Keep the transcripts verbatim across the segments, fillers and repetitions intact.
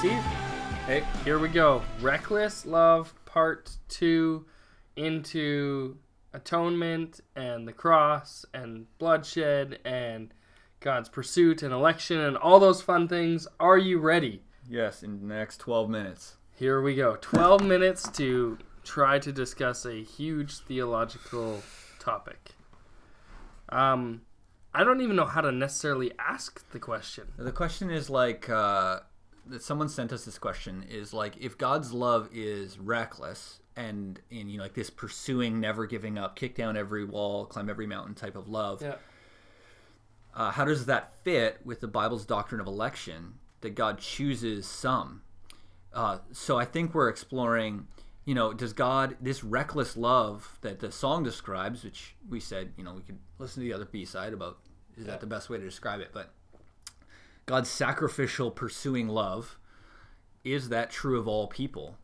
Steve. Hey. Here we go. Reckless Love Part two into atonement and the cross and bloodshed and God's pursuit and election and all those fun things. Are you ready? Yes, in the next twelve minutes. Here we go. twelve minutes to try to discuss a huge theological topic. Um, I don't even know how to necessarily ask the question. The question is like, uh, that someone sent us this question is like, if God's love is reckless and, and you know, like this pursuing, never giving up, kick down every wall, climb every mountain type of love, Yeah. uh, how does that fit with the Bible's doctrine of election, that God chooses some? Uh, so I think we're exploring, you know, does God, this reckless love that the song describes, which we said, you know, we could listen to the other B-side about, is Yeah. that the best way to describe it? But God's sacrificial pursuing love, is that true of all people?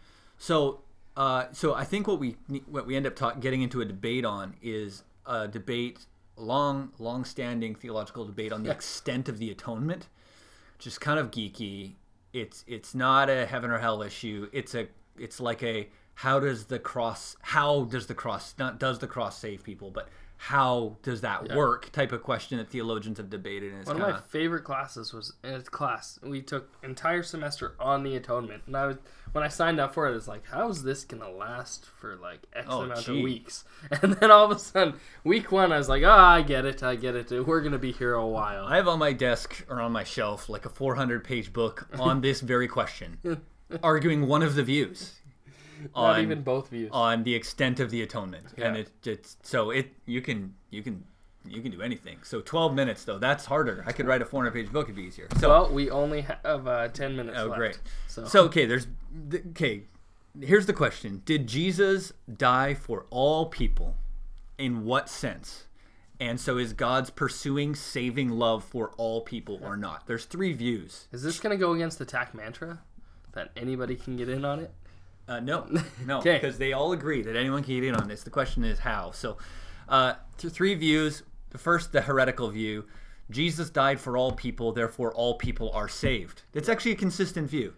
So, uh, so I think what we what we end up ta- getting into a debate on is a debate, long, long-standing theological debate on the Yeah. extent of the atonement, which is kind of geeky. It's it's not a heaven or hell issue. It's a it's like a how does the cross how does the cross not does the cross save people, but how does that Yeah. work type of question that theologians have debated. And it's One kinda, of my favorite classes was in a class we took entire semester on the atonement, and I was when I signed up for it, it's like, how is this gonna last for like X Oh, amount gee. of weeks? And then all of a sudden, week one, I was like, oh, I get it, I get it. We're gonna be here a while. I have on my desk or on my shelf like a four hundred page book on this very question, arguing one of the views. Not on, even both views. on the extent of the atonement. Yeah. And it it's so it you can you can you can do anything. So twelve minutes though, that's harder. I could write a four hundred page book, it'd be easier. So Well, we only have uh, ten minutes oh left. great. So, So okay, there's okay, here's the question. Did Jesus die for all people? In what sense? And so is God's pursuing saving love for all people or not? There's three views. is this gonna go against the T A C mantra that anybody can get in on it? Uh, no, no, Okay. because they all agree that anyone can get in on this. The question is how. So, uh, th- three views. The first, the heretical view. Jesus died for all people, therefore all people are saved. That's actually a consistent view.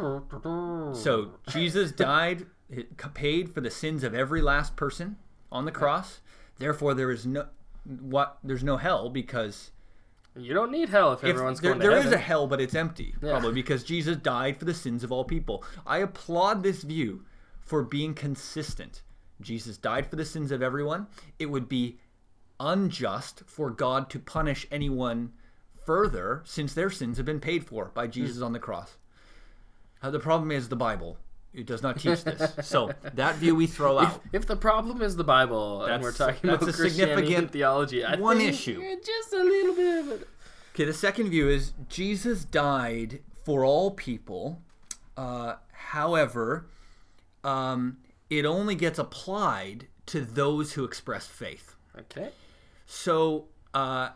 So, Jesus died, he paid for the sins of every last person on the cross. Therefore, there is no what. There's no hell because You don't need hell if if everyone's there, going to there heaven. is a hell, but it's empty, Yeah. probably because Jesus died for the sins of all people. I applaud this view for being consistent. Jesus died for the sins of everyone. It would be unjust for God to punish anyone further since their sins have been paid for by Jesus on the cross. Uh, the problem is the Bible. It does not teach this. So that view we throw If, out. if the problem is the Bible and we're That's- talking that's about a Christianity significant and theology, I one think issue. just a little bit of it. Okay, the second view is Jesus died for all people. Uh, however, um, it only gets applied to those who express faith. Okay. So, uh,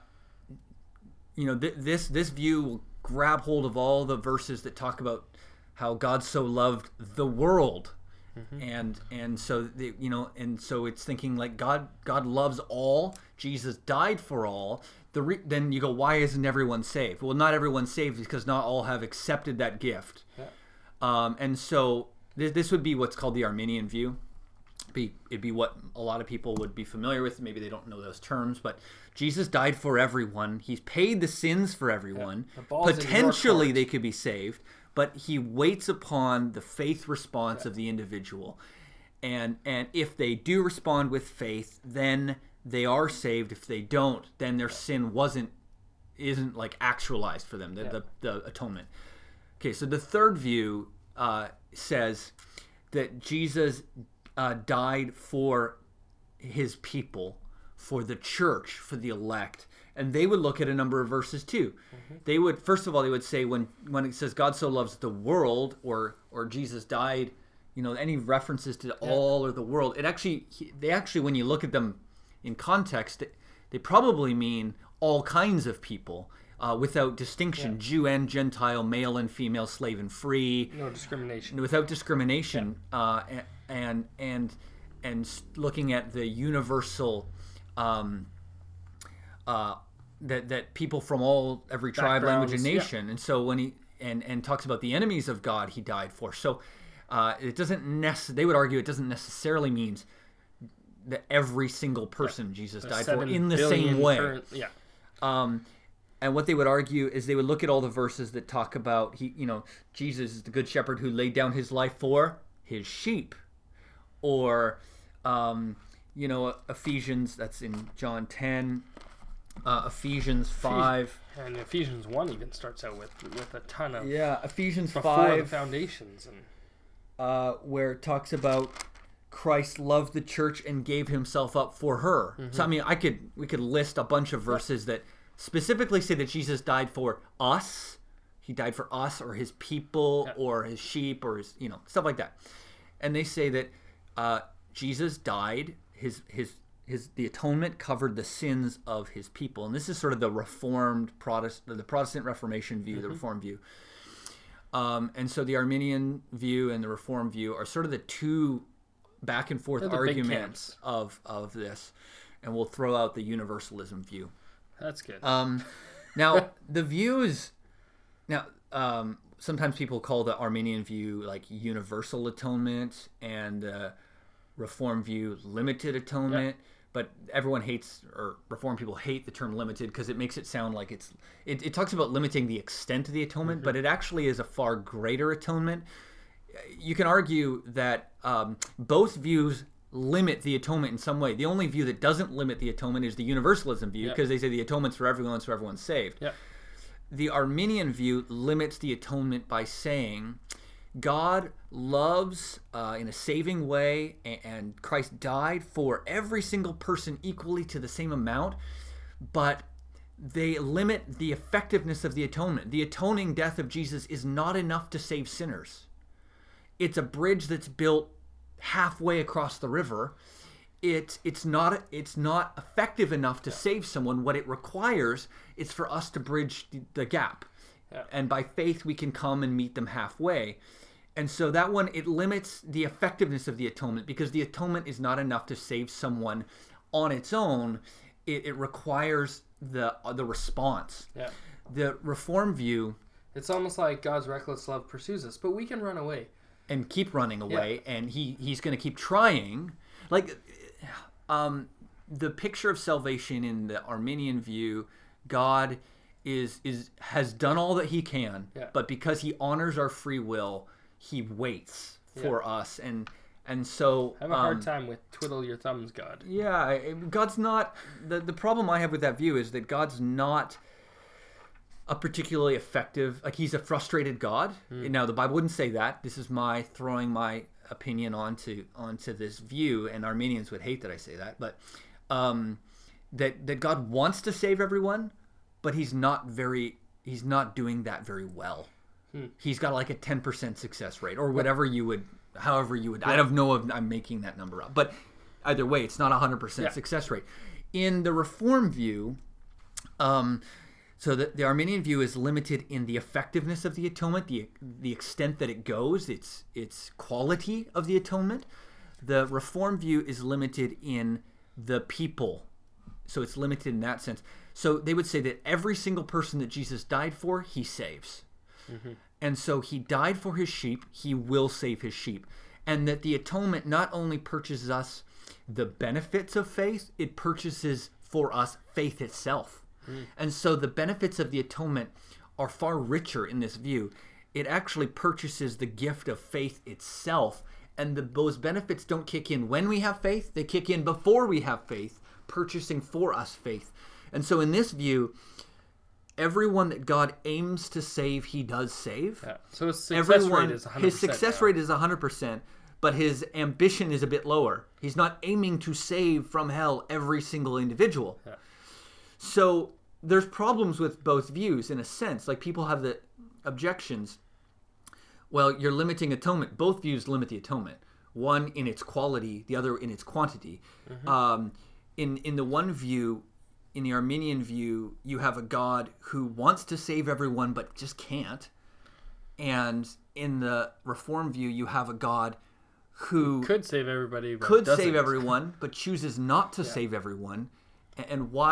you know, th- this this view will grab hold of all the verses that talk about how God so loved the world, and and so the, you know, and so it's thinking like God God loves all. Jesus died for all. The re- then you go, why isn't everyone saved? Well, not everyone's saved because not all have accepted that gift. Yeah. Um, and so th- this would be what's called the Arminian view. Be, it'd be what a lot of people would be familiar with. Maybe they don't know those terms, but Jesus died for everyone. He's paid the sins for everyone. The ball's in your Potentially court. they could be saved, but he waits upon the faith response of the individual. And and if they do respond with faith, then they are saved. If they don't, then their sin wasn't isn't like actualized for them, the, Yeah. the, the atonement. Okay, so the third view uh, says that Jesus uh, died for his people, for the church, for the elect. And they would look at a number of verses too. Mm-hmm. They would, first of all, they would say when, when it says God so loves the world, or or Jesus died, you know, any references to Yeah. all or the world, it actually, they actually, when you look at them in context, they probably mean all kinds of people. Uh, without distinction, Yeah. Jew and Gentile, male and female, slave and free, No discrimination. without discrimination, uh, and, and and and looking at the universal, um, uh, that that people from all every tribe, language, and Backgrounds, yeah. nation, and so when he and and talks about the enemies of God he died for. So uh, it doesn't nec- they would argue it doesn't necessarily means that every single person yeah. Jesus died for in the same way. Current, yeah. Um, and what they would argue is they would look at all the verses that talk about he, you know, Jesus is the good shepherd who laid down his life for his sheep, or um, you know, Ephesians, that's in John ten, uh, Ephesians five, and Ephesians one even starts out with with a ton of yeah Ephesians before five the foundations, and uh, where it talks about Christ loved the church and gave himself up for her. Mm-hmm. So I mean, I could we could list a bunch of verses that specifically say that Jesus died for us. He died for us, or his people, yeah. or his sheep, or his, you know, stuff like that. And they say that uh, Jesus died. His his his the atonement covered the sins of his people, and this is sort of the Reformed Protestant, the Protestant Reformation view, mm-hmm. the Reformed view. Um, and so the Arminian view and the Reformed view are sort of the two back and forth arguments of of this, and we'll throw out the universalism view. That's good. Um, now the views, now um, sometimes people call the Arminian view like universal atonement, and the uh, Reform view limited atonement. Yep. But everyone hates, or Reform people hate the term limited because it makes it sound like it's. It, it talks about limiting the extent of the atonement, mm-hmm. but it actually is a far greater atonement. You can argue that um, both views limit the atonement in some way. The only view that doesn't limit the atonement is the universalism view, because yep. they say the atonement's for everyone, so everyone's saved. Yep. The Arminian view limits the atonement by saying God loves uh, in a saving way, and, and Christ died for every single person equally to the same amount, but they limit the effectiveness of the atonement. The atoning death of Jesus is not enough to save sinners. It's a bridge that's built halfway across the river. It, it's not it's not effective enough to yeah. save someone. What it requires is for us to bridge the, the gap. Yeah. And by faith, we can come and meet them halfway. And so that one, it limits the effectiveness of the atonement, because the atonement is not enough to save someone on its own. It, it requires the uh, the response. Yeah. The Reform view, it's almost like God's reckless love pursues us, but we can run away. And keep running away, yeah. and he, he's going to keep trying. Like, um, the picture of salvation in the Arminian view, God is is has done all that he can, yeah. but because he honors our free will, he waits for yeah. us, and and so I have a um, hard time with twiddle your thumbs, God. Yeah, God's not the the problem I have with that view is that God's not a particularly effective, like he's a frustrated God. Mm. Now the Bible wouldn't say that. This is my throwing my opinion onto onto this view, and Arminians would hate that I say that, but um, that that God wants to save everyone, but he's not very he's not doing that very well. Hmm. He's got like a ten percent success rate, or whatever you would, however you would. Yeah. I don't know if I'm making that number up, but either way, it's not a hundred percent success rate. In the Reform view, um, so the, the Arminian view is limited in the effectiveness of the atonement, the the extent that it goes, its its quality of the atonement. The Reform view is limited in the people, so it's limited in that sense. So they would say that every single person that Jesus died for, he saves. Mm-hmm. And so he died for his sheep, he will save his sheep. And that the atonement not only purchases us the benefits of faith, it purchases for us faith itself. Mm. And so the benefits of the atonement are far richer in this view. It actually purchases the gift of faith itself, and the, those benefits don't kick in when we have faith, they kick in before we have faith, purchasing for us faith. And so in this view, everyone that God aims to save, he does save. Yeah. So his success Everyone, rate is one hundred percent. His success now. rate is one hundred percent, but his ambition is a bit lower. He's not aiming to save from hell every single individual. Yeah. So there's problems with both views in a sense. Like people have the objections. Well, you're limiting atonement. Both views limit the atonement. One in its quality, the other in its quantity. Mm-hmm. Um, in in the one view, in the Arminian view, you have a God who wants to save everyone but just can't. And in the Reform view, you have a God who could save everybody, but could doesn't. save everyone, but chooses not to yeah. save everyone. And why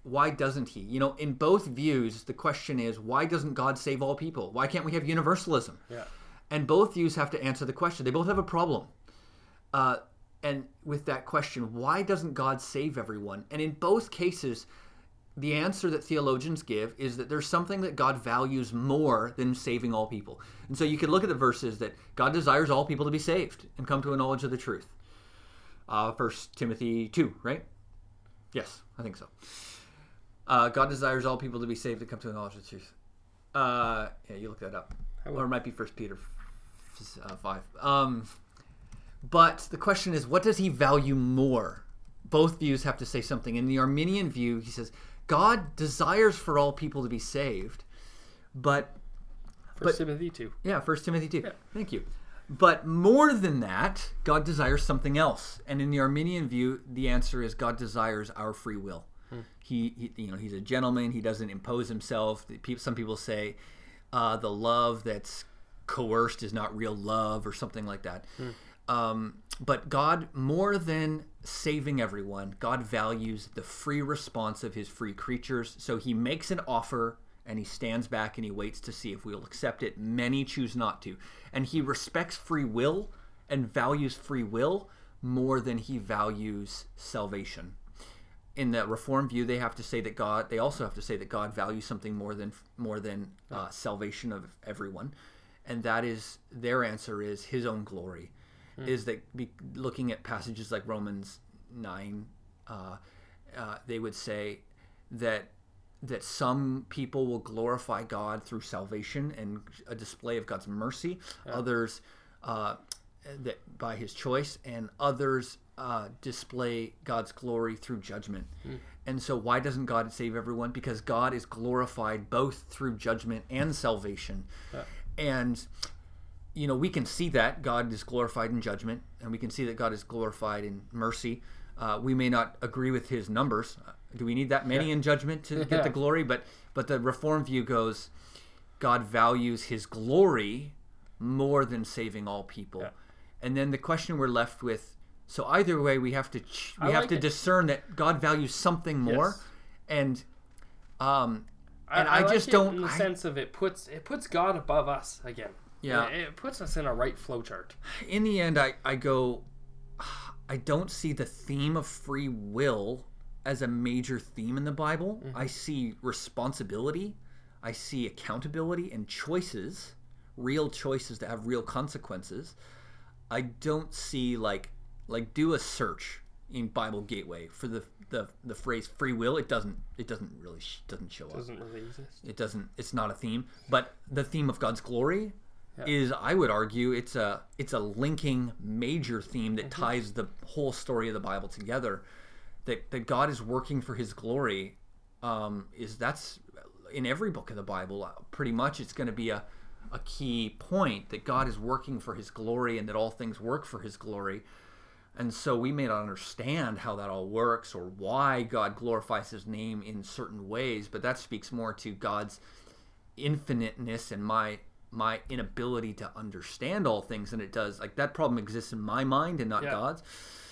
why doesn't he? You know, in both views, the question is, why doesn't God save all people? Why can't we have universalism? Yeah. And both views have to answer the question. They both have a problem. Uh, and with that question, why doesn't God save everyone? And in both cases, the answer that theologians give is that there's something that God values more than saving all people. And so you can look at the verses that God desires all people to be saved and come to a knowledge of the truth. Uh, First Timothy two, right? Yes, I think so. Uh, God desires all people to be saved and come to a knowledge of the truth. Uh, yeah, you look that up. Or it might be First Peter uh, five. Um, but the question is, what does he value more? Both views have to say something. In the Arminian view, he says, God desires for all people to be saved, but... First Timothy two. Yeah, First Timothy two. Yeah. Thank you. But more than that, God desires something else. And in the Arminian view, the answer is God desires our free will. Hmm. He, he, you know, he's a gentleman. He doesn't impose himself. Some people say uh, the love that's coerced is not real love or something like that. Hmm. Um, but God, more than saving everyone, God values the free response of his free creatures. So he makes an offer and he stands back and he waits to see if we'll accept it. Many choose not to. And he respects free will and values free will more than he values salvation. In the Reformed view, they have to say that God, they also have to say that God values something more than more than uh, salvation of everyone. And that is, their answer is his own glory. Mm. Is that be, looking at passages like Romans nine, uh, uh, they would say that that some people will glorify God through salvation and a display of God's mercy. Yeah. Others uh, that by his choice, and others uh, display God's glory through judgment. Mm. And so why doesn't God save everyone? Because God is glorified both through judgment and salvation. Yeah. And you know, we can see that God is glorified in judgment, and we can see that God is glorified in mercy. Uh, we may not agree with his numbers. Do we need that many yeah. in judgment to get yeah. the glory? But but the Reformed view goes, God values his glory more than saving all people. Yeah. And then the question we're left with, so either way, we have to ch- we I have like to it. discern that God values something more, yes. and um, and I, I, I just like don't. In the I, sense of it puts it puts God above us again. Yeah, it, it puts us in a right flowchart. In the end, I I go, I don't see the theme of free will as a major theme in the Bible. Mm-hmm. I see responsibility, I see accountability and choices, real choices that have real consequences. I don't see like like do a search in Bible Gateway for the the, the phrase free will. It doesn't it doesn't really sh- doesn't show it up. Doesn't really exist. It doesn't. It's not a theme. But the theme of God's glory yeah. is, I would argue, it's a it's a linking major theme that mm-hmm. ties the whole story of the Bible together. That that God is working for his glory, um, is that's in every book of the Bible. Pretty much, it's going to be a a key point that God is working for his glory, and that all things work for his glory. And so we may not understand how that all works or why God glorifies his name in certain ways, but that speaks more to God's infiniteness and my my inability to understand all things than it does. Like, that problem exists in my mind and not yeah. God's.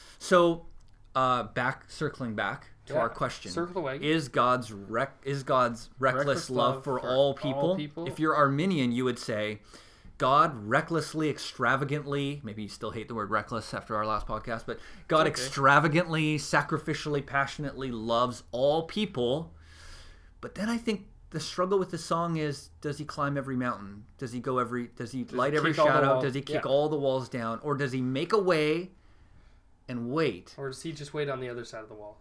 So uh, back circling back to yeah. our question. Circle away. Is God's rec- is God's reckless, reckless love, love for, for all, people? all people? If you're Arminian, you would say God recklessly, extravagantly, maybe you still hate the word reckless after our last podcast, but God okay. extravagantly, sacrificially, passionately loves all people. But then I think the struggle with the song is, does he climb every mountain? Does he go every, does he does light he every shadow? Does he kick yeah. all the walls down? Or does he make a way and wait? Or does he just wait on the other side of the wall?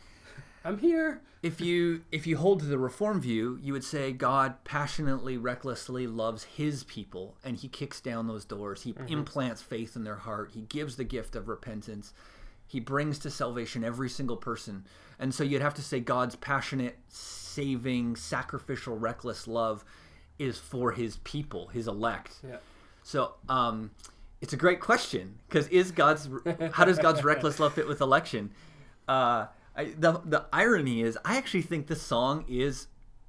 I'm here. If you if you hold to the Reform view, you would say God passionately, recklessly loves his people, and he kicks down those doors. He mm-hmm. implants faith in their heart. He gives the gift of repentance. He brings to salvation every single person. And so you'd have to say God's passionate, saving, sacrificial, reckless love is for his people, his elect. Yeah. So um, it's a great question, because is God's how does God's reckless love fit with election? Uh, I, the the irony is, I actually think the song is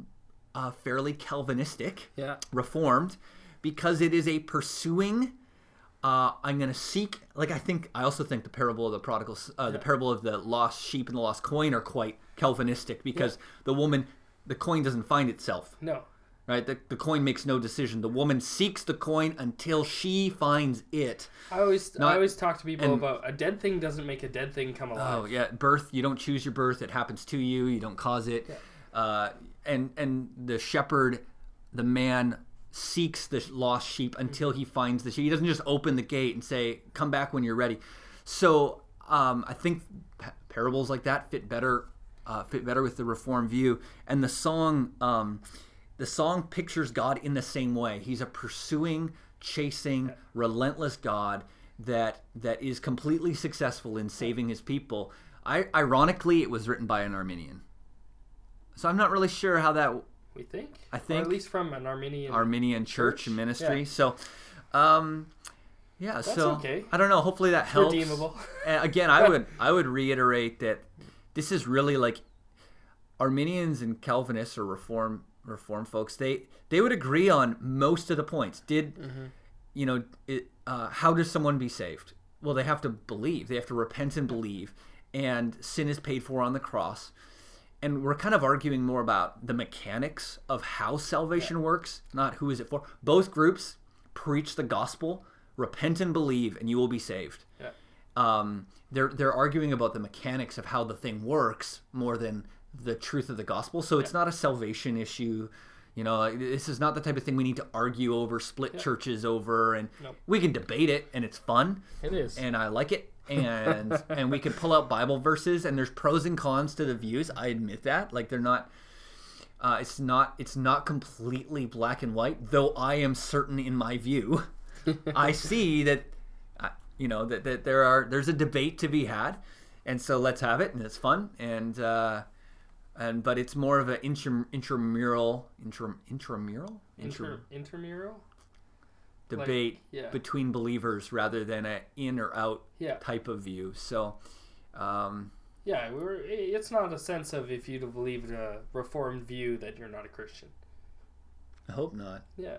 uh, fairly Calvinistic, yeah. Reformed, because it is a pursuing uh, I'm going to seek, like I think, I also think the parable of the prodigal, uh, yeah. the parable of the lost sheep and the lost coin are quite Calvinistic, because yeah. the woman, the coin doesn't find itself. No. Right? The, the coin makes no decision. The woman seeks the coin until she finds it. I always Not, I always talk to people and, about a dead thing doesn't make a dead thing come alive. Oh, yeah. Birth, you don't choose your birth. It happens to you. You don't cause it. Yeah. Uh, and, and the shepherd, the man, seeks the lost sheep until he finds the sheep. He doesn't just open the gate and say, come back when you're ready. So um, I think parables like that fit better uh, fit better with the Reformed view. And the song... Um, The song pictures God in the same way. He's a pursuing, chasing, yeah. relentless God that that is completely successful in saving his people. I, ironically, it was written by an Arminian. So I'm not really sure how that... We think? I think. Or at least from an Arminian... Arminian church, church? and ministry. Yeah. So, um, yeah, That's so... okay. I don't know. Hopefully that helps. Redeemable. And again, I would I would reiterate that this is really like... Arminians and Calvinists or Reform... Reform folks, they they would agree on most of the points. Did mm-hmm. you know it, uh, how does someone be saved? Well, they have to believe. They have to repent and believe, and sin is paid for on the cross. And we're kind of arguing more about the mechanics of how salvation yeah. works, not who is it for. Both groups preach the gospel, repent and believe, and you will be saved. Yeah. Um, they're they're arguing about the mechanics of how the thing works more than the truth of the gospel. So it's yeah. not a salvation issue. You know, this is not the type of thing we need to argue over, split yeah. churches over, and nope. we can debate it, and it's fun. It is. And I like it. And and we can pull out Bible verses, and there's pros and cons to the views. I admit that. Like, they're not uh, it's not it's not completely black and white, though I am certain in my view. I see that uh, you know that, that there are there's a debate to be had, and so let's have it, and it's fun. And uh And but it's more of an intra, intramural, intra, intramural, Inter, intramural debate like, yeah. between believers rather than a in or out yeah. type of view. So, um, yeah, we were. It's not a sense of if you believe a Reformed view that you're not a Christian. I hope not. Yeah,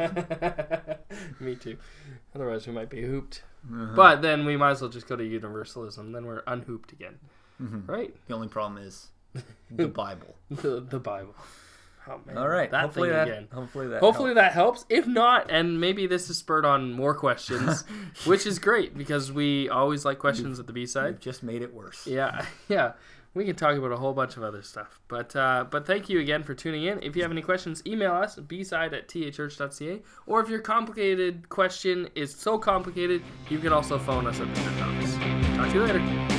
me too. Otherwise, we might be hooped. Uh-huh. But then we might as well just go to universalism. Then we're unhooped again, mm-hmm. right? The only problem is the Bible. the, the Bible. Oh, man. All right. That hopefully thing that, again. Hopefully that Hopefully helps. that helps. If not, and maybe this has spurred on more questions, which is great because we always like questions you've, at the B-side. You've just made it worse. Yeah. Yeah. We can talk about a whole bunch of other stuff. But uh, but thank you again for tuning in. If you have any questions, email us, b-side at t a church dot c a. Or if your complicated question is so complicated, you can also phone us at the church office. Talk to you later.